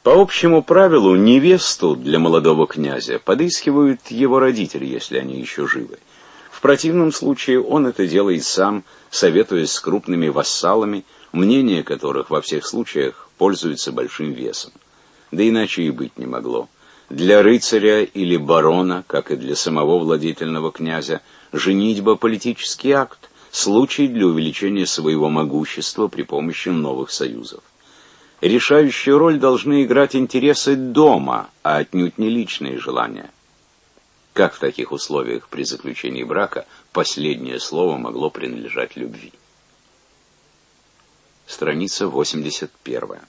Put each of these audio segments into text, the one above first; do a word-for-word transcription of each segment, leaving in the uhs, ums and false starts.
По общему правилу, невесту для молодого князя подыскивают его родители, если они еще живы. В противном случае он это делает сам, советуясь с крупными вассалами, мнение которых во всех случаях пользуется большим весом. Да иначе и быть не могло. Для рыцаря или барона, как и для самого владетельного князя, женитьба — политический акт, случай для увеличения своего могущества при помощи новых союзов. Решающую роль должны играть интересы дома, а отнюдь не личные желания. Как в таких условиях при заключении брака последнее слово могло принадлежать любви? Страница восемьдесят первая.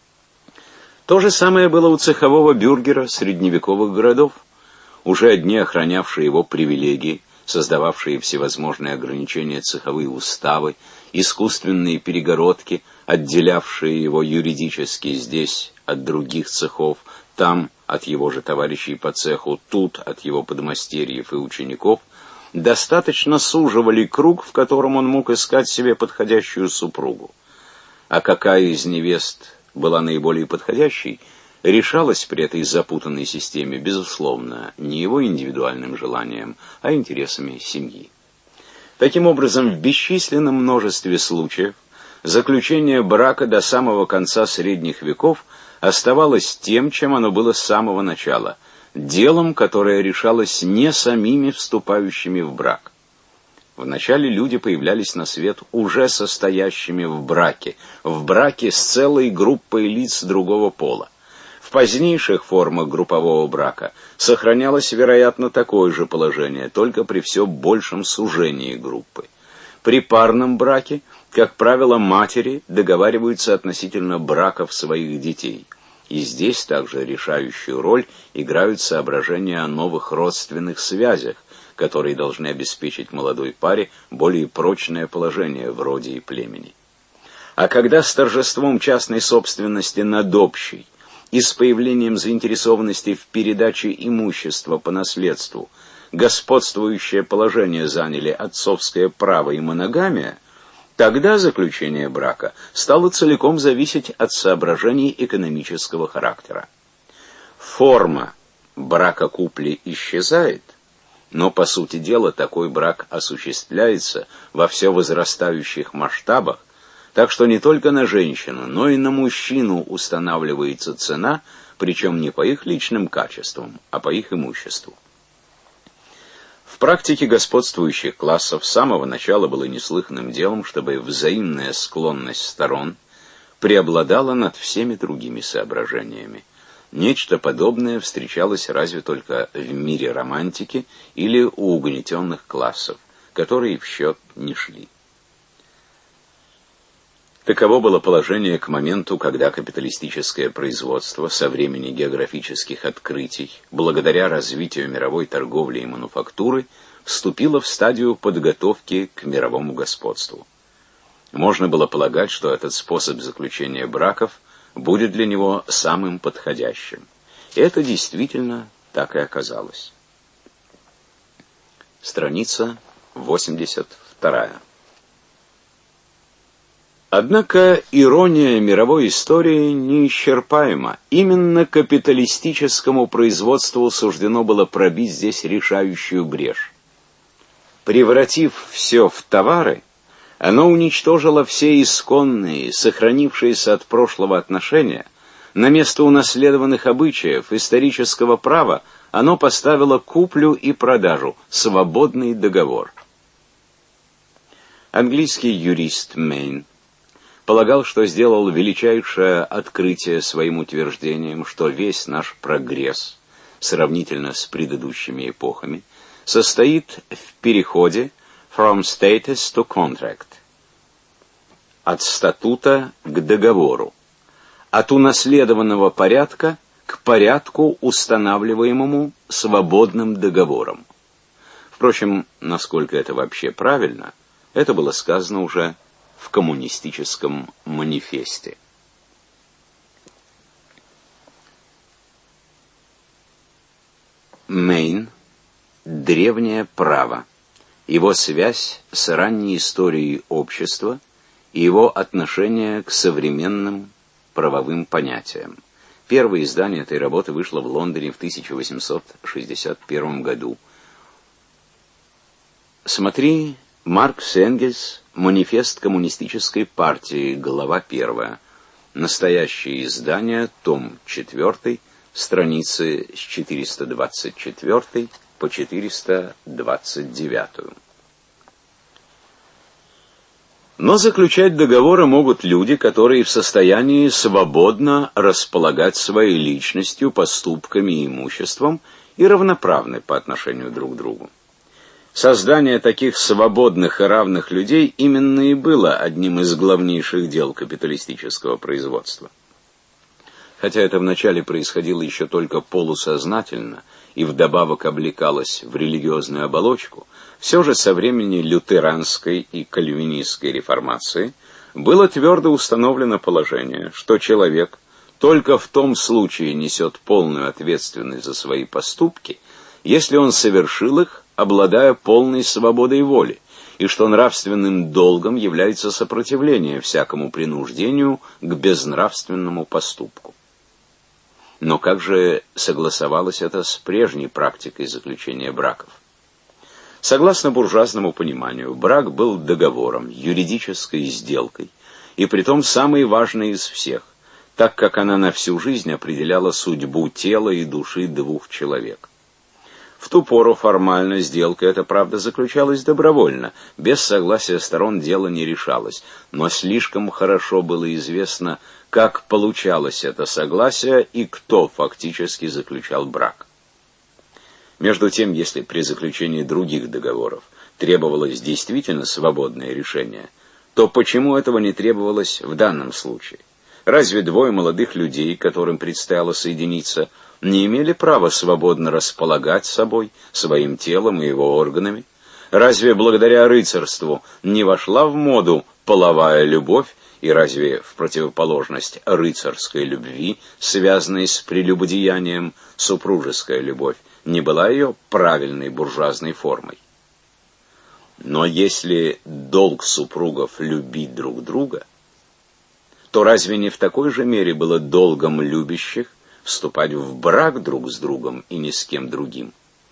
То же самое было у цехового бюргера средневековых городов. Уже одни охранявшие его привилегии, создававшие всевозможные ограничения цеховые уставы, искусственные перегородки, отделявшие его юридически здесь от других цехов, там от его же товарищей по цеху, тут от его подмастерьев и учеников, достаточно суживали круг, в котором он мог искать себе подходящую супругу. А какая из невест была наиболее подходящей, решалась при этой запутанной системе, безусловно, не его индивидуальным желанием, а интересами семьи. Таким образом, в бесчисленном множестве случаев заключение брака до самого конца средних веков оставалось тем, чем оно было с самого начала, делом, которое решалось не самими вступающими в брак. Вначале люди появлялись на свет уже состоящими в браке, в браке с целой группой лиц другого пола. В позднейших формах группового брака сохранялось, вероятно, такое же положение, только при все большем сужении группы. При парном браке, как правило, матери договариваются относительно браков своих детей. И здесь также решающую роль играют соображения о новых родственных связях, которые должны обеспечить молодой паре более прочное положение в роде и племени. А когда с торжеством частной собственности над общей и с появлением заинтересованности в передаче имущества по наследству господствующее положение заняли отцовское право и моногамия, тогда заключение брака стало целиком зависеть от соображений экономического характера. Форма брака купли исчезает, но, по сути дела, такой брак осуществляется во все возрастающих масштабах, так что не только на женщину, но и на мужчину устанавливается цена, причем не по их личным качествам, а по их имуществу. В практике господствующих классов с самого начала было неслыханным делом, чтобы взаимная склонность сторон преобладала над всеми другими соображениями. Нечто подобное встречалось разве только в мире романтики или у угнетенных классов, которые в счет не шли. Таково было положение к моменту, когда капиталистическое производство со времени географических открытий, благодаря развитию мировой торговли и мануфактуры, вступило в стадию подготовки к мировому господству. Можно было полагать, что этот способ заключения браков будет для него самым подходящим. И это действительно так и оказалось. Страница восемьдесят вторая. Однако ирония мировой истории неисчерпаема. Именно капиталистическому производству суждено было пробить здесь решающую брешь. Превратив все в товары, оно уничтожило все исконные, сохранившиеся от прошлого отношения. На место унаследованных обычаев, исторического права оно поставило куплю и продажу, свободный договор. Английский юрист Мейн полагал, что сделал величайшее открытие своим утверждением, что весь наш прогресс, сравнительно с предыдущими эпохами, состоит в переходе from status to contract, от статута к договору, от унаследованного порядка к порядку, устанавливаемому свободным договором. Впрочем, насколько это вообще правильно, это было сказано уже в коммунистическом манифесте. Мейн. Древнее право. Его связь с ранней историей общества и его отношение к современным правовым понятиям. Первое издание этой работы вышло в Лондоне в тысяча восемьсот шестьдесят первом году. Смотри Маркс и Энгельс, «Манифест коммунистической партии», глава первая. Настоящее издание, том четвертый, страницы с четыреста двадцать четвёртой по четыреста двадцать девятую. Но заключать договоры могут люди, которые в состоянии свободно располагать своей личностью, поступками и имуществом и равноправны по отношению друг к другу. Создание таких свободных и равных людей именно и было одним из главнейших дел капиталистического производства. Хотя это вначале происходило еще только полусознательно и вдобавок облекалось в религиозную оболочку, все же со времени лютеранской и кальвинистской реформации было твердо установлено положение, что человек только в том случае несет полную ответственность за свои поступки, если он совершил их, обладая полной свободой воли, и что нравственным долгом является сопротивление всякому принуждению к безнравственному поступку. Но как же согласовалось это с прежней практикой заключения браков? Согласно буржуазному пониманию, брак был договором, юридической сделкой, и притом самой важной из всех, так как она на всю жизнь определяла судьбу тела и души двух человек. В ту пору формально сделка эта, правда, заключалась добровольно, без согласия сторон дело не решалось, но слишком хорошо было известно, как получалось это согласие и кто фактически заключал брак. Между тем, если при заключении других договоров требовалось действительно свободное решение, то почему этого не требовалось в данном случае? Разве двое молодых людей, которым предстояло соединиться, не имели права свободно располагать собой, своим телом и его органами? Разве благодаря рыцарству не вошла в моду половая любовь, и разве в противоположность рыцарской любви, связанной с прелюбодеянием, супружеская любовь не была ее правильной буржуазной формой? Но если долг супругов любить друг друга, то разве не в такой же мере было долгом любящих вступать в брак друг с другом и ни с кем другим?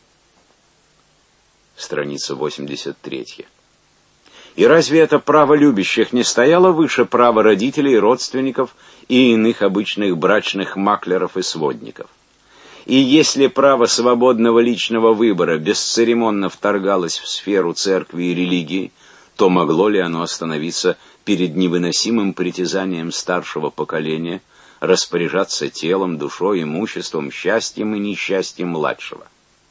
Страница восемьдесят третья. И разве это право любящих не стояло выше права родителей, родственников и иных обычных брачных маклеров и сводников? И если право свободного личного выбора бесцеремонно вторгалось в сферу церкви и религии, то могло ли оно остановиться перед невыносимым притязанием старшего поколения распоряжаться телом, душой, имуществом, счастьем и несчастьем младшего?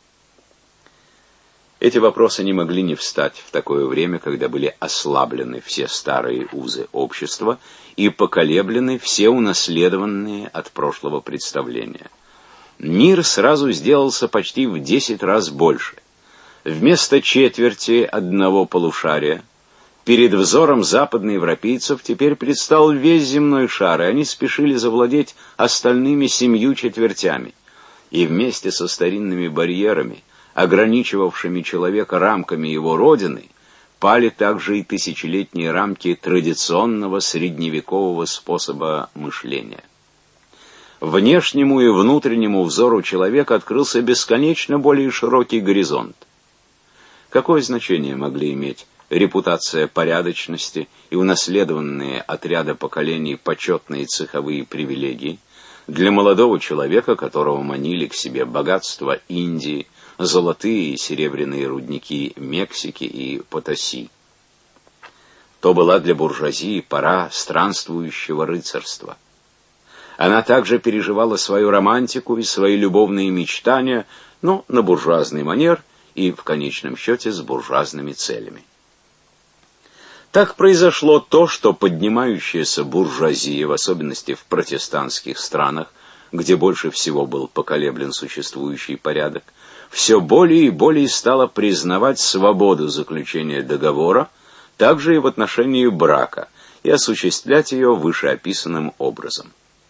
Эти вопросы не могли не встать в такое время, когда были ослаблены все старые узы общества и поколеблены все унаследованные от прошлого представления. Мир сразу сделался почти в десять раз больше. Вместо четверти одного полушария перед взором западноевропейцев теперь предстал весь земной шар, и они спешили завладеть остальными семью четвертями. И вместе со старинными барьерами, ограничивавшими человека рамками его родины, пали также и тысячелетние рамки традиционного средневекового способа мышления. Внешнему и внутреннему взору человека открылся бесконечно более широкий горизонт. Какое значение могли иметь репутация порядочности и унаследованные от ряда поколений почетные цеховые привилегии для молодого человека, которого манили к себе богатства Индии, золотые и серебряные рудники Мексики и Потаси? То была для буржуазии пора странствующего рыцарства. Она также переживала свою романтику и свои любовные мечтания, но на буржуазный манер и, в конечном счете, с буржуазными целями. Так произошло то, что поднимающаяся буржуазия, в особенности в протестантских странах, где больше всего был поколеблен существующий порядок, все более и более стала признавать свободу заключения договора, также и в отношении брака, и осуществлять ее вышеописанным образом.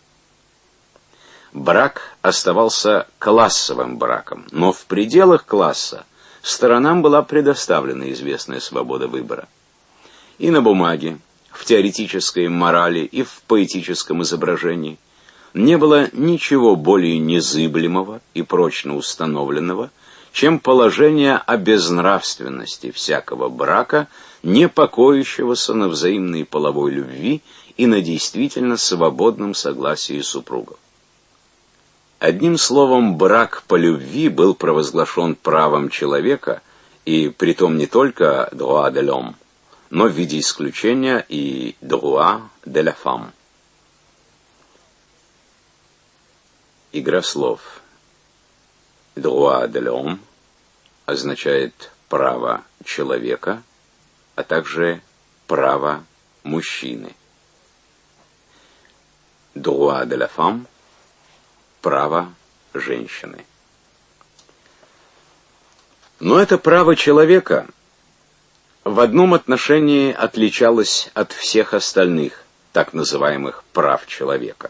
Брак оставался классовым браком, но в пределах класса сторонам была предоставлена известная свобода выбора. И на бумаге, в теоретической морали и в поэтическом изображении не было ничего более незыблемого и прочно установленного, чем положение о безнравственности всякого брака, не покоящегося на взаимной половой любви и на действительно свободном согласии супругов. Одним словом, брак по любви был провозглашен правом человека, и притом не только droit de l'homme, но в виде исключения и droit de la femme. Игра слов. Droit de l'homme означает право человека, а также право мужчины. Droit de la femme — право женщины. Но это право человека в одном отношении отличалось от всех остальных так называемых прав человека.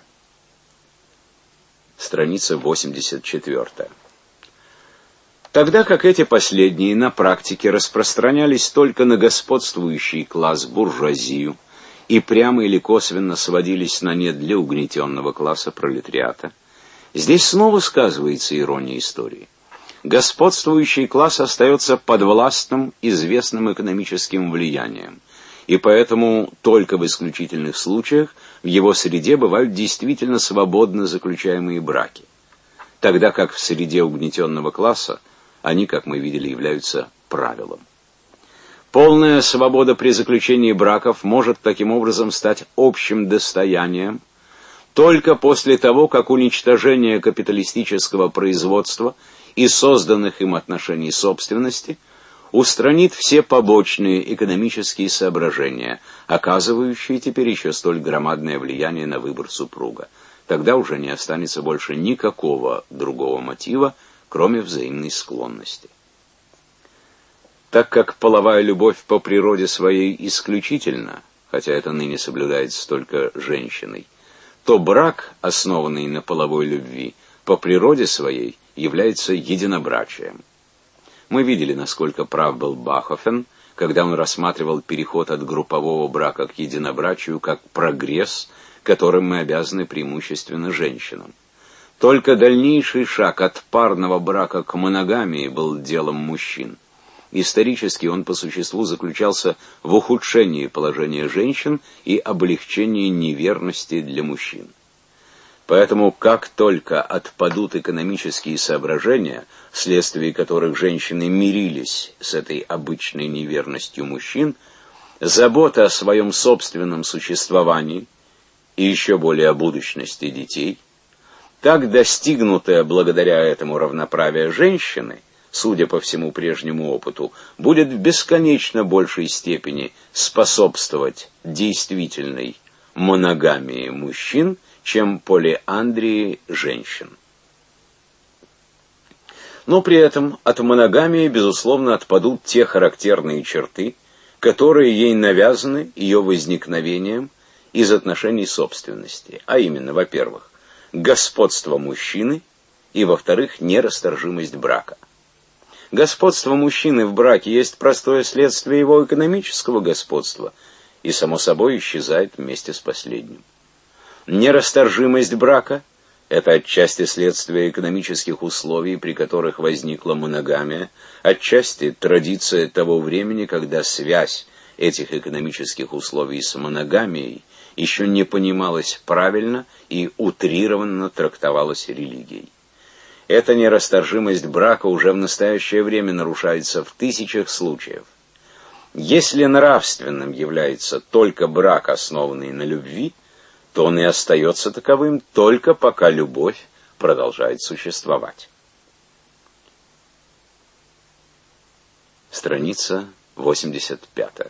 Страница восемьдесят четвёртая. Тогда как эти последние на практике распространялись только на господствующий класс буржуазию и прямо или косвенно сводились на нет для угнетенного класса пролетариата, здесь снова сказывается ирония истории. Господствующий класс остается подвластным известным экономическим влиянием, и поэтому только в исключительных случаях в его среде бывают действительно свободно заключаемые браки, тогда как в среде угнетенного класса они, как мы видели, являются правилом. Полная свобода при заключении браков может таким образом стать общим достоянием только после того, как уничтожение капиталистического производства и созданных им отношений собственности устранит все побочные экономические соображения, оказывающие теперь еще столь громадное влияние на выбор супруга. Тогда уже не останется больше никакого другого мотива, кроме взаимной склонности. Так как половая любовь по природе своей исключительна, хотя это ныне соблюдается только женщиной, то брак, основанный на половой любви, по природе своей является единобрачием. Мы видели, насколько прав был Бахофен, когда он рассматривал переход от группового брака к единобрачию как прогресс, которым мы обязаны преимущественно женщинам. Только дальнейший шаг от парного брака к моногамии был делом мужчин. Исторически он по существу заключался в ухудшении положения женщин и облегчении неверности для мужчин. Поэтому как только отпадут экономические соображения, вследствие которых женщины мирились с этой обычной неверностью мужчин, забота о своем собственном существовании и еще более о будущности детей, так достигнутое благодаря этому равноправие женщины, судя по всему прежнему опыту, будет в бесконечно большей степени способствовать действительной моногамии мужчин, чем полиандрии женщин. Но при этом от моногамии, безусловно, отпадут те характерные черты, которые ей навязаны ее возникновением из отношений собственности, а именно, во-первых, господство мужчины и, во-вторых, нерасторжимость брака. Господство мужчины в браке есть простое следствие его экономического господства и, само собой, исчезает вместе с последним. Нерасторжимость брака – это отчасти следствие экономических условий, при которых возникла моногамия, отчасти традиция того времени, когда связь этих экономических условий с моногамией еще не понималась правильно и утрированно трактовалась религией. Эта нерасторжимость брака уже в настоящее время нарушается в тысячах случаев. Если нравственным является только брак, основанный на любви, то он и остается таковым только пока любовь продолжает существовать. Страница восемьдесят пятая.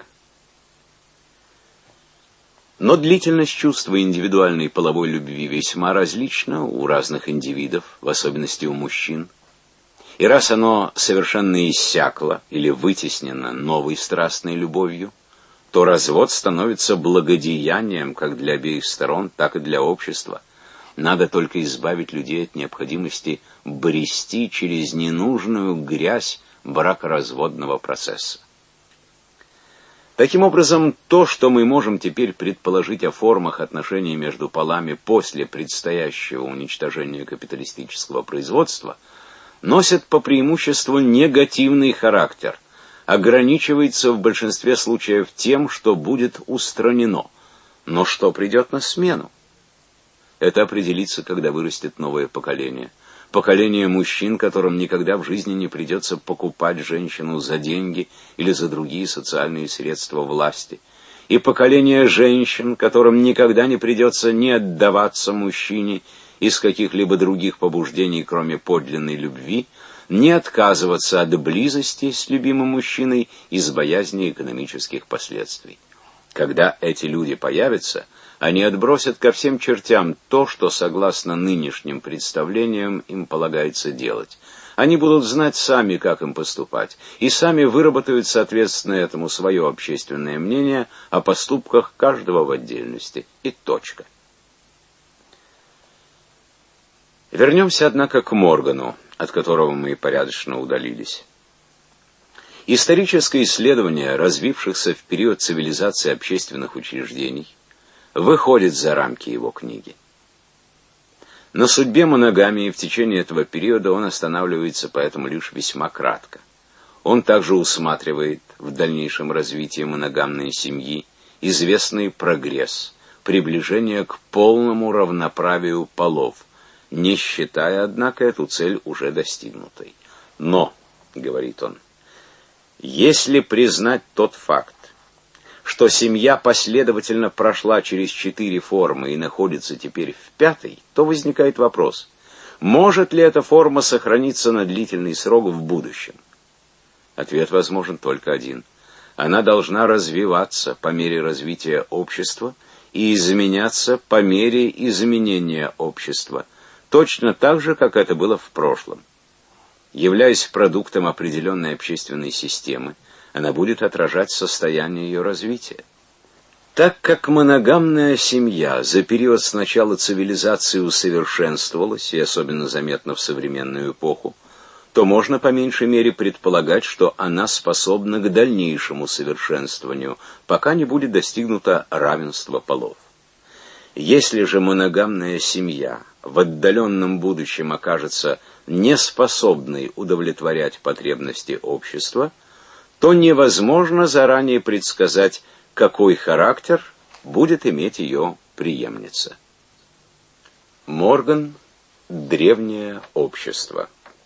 Но длительность чувства индивидуальной половой любви весьма различна у разных индивидов, в особенности у мужчин. И раз оно совершенно иссякло или вытеснено новой страстной любовью, то развод становится благодеянием как для обеих сторон, так и для общества. Надо только избавить людей от необходимости брести через ненужную грязь бракоразводного процесса. Таким образом, то, что мы можем теперь предположить о формах отношений между полами после предстоящего уничтожения капиталистического производства, носит по преимуществу негативный характер, ограничивается в большинстве случаев тем, что будет устранено. Но что придет на смену? Это определится, когда вырастет новое поколение. Поколение мужчин, которым никогда в жизни не придется покупать женщину за деньги или за другие социальные средства власти. И поколение женщин, которым никогда не придется не отдаваться мужчине из каких-либо других побуждений, кроме подлинной любви, не отказываться от близости с любимым мужчиной из боязни экономических последствий. Когда эти люди появятся, они отбросят ко всем чертям то, что, согласно нынешним представлениям, им полагается делать. Они будут знать сами, как им поступать, и сами выработают соответственно этому свое общественное мнение о поступках каждого в отдельности. И точка. Вернемся, однако, к Моргану, от которого мы порядочно удалились. Историческое исследование развившихся в период цивилизации общественных учреждений выходит за рамки его книги. На судьбе моногамии в течение этого периода он останавливается поэтому лишь весьма кратко. Он также усматривает в дальнейшем развитии моногамной семьи известный прогресс, приближение к полному равноправию полов, не считая, однако, эту цель уже достигнутой. Но, говорит он, если признать тот факт, что семья последовательно прошла через четыре формы и находится теперь в пятой, то возникает вопрос, может ли эта форма сохраниться на длительный срок в будущем? Ответ возможен только один. Она должна развиваться по мере развития общества и изменяться по мере изменения общества, точно так же, как это было в прошлом. Являясь продуктом определенной общественной системы, она будет отражать состояние ее развития. Так как моногамная семья за период с начала цивилизации усовершенствовалась, и особенно заметно в современную эпоху, то можно по меньшей мере предполагать, что она способна к дальнейшему совершенствованию, пока не будет достигнуто равенство полов. Если же моногамная семья в отдаленном будущем окажется неспособной удовлетворять потребности общества, то невозможно заранее предсказать, какой характер будет иметь ее преемница. Морган. Древнее общество.